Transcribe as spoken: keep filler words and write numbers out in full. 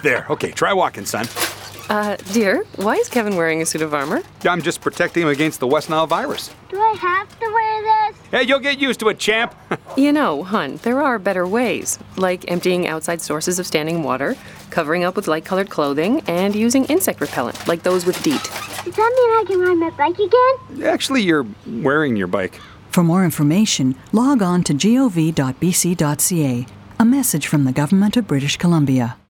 There, okay, try walking, son. Uh, dear, why is Kevin wearing a suit of armor? I'm just protecting him against the West Nile virus. Do I have to wear this? Hey, you'll get used to it, champ. You know, hun, there are better ways, like emptying outside sources of standing water, covering up with light-colored clothing, and using insect repellent, like those with DEET. Does that mean I can ride my bike again? Actually, you're wearing your bike. For more information, log on to gov dot b c dot c a. A message from the Government of British Columbia.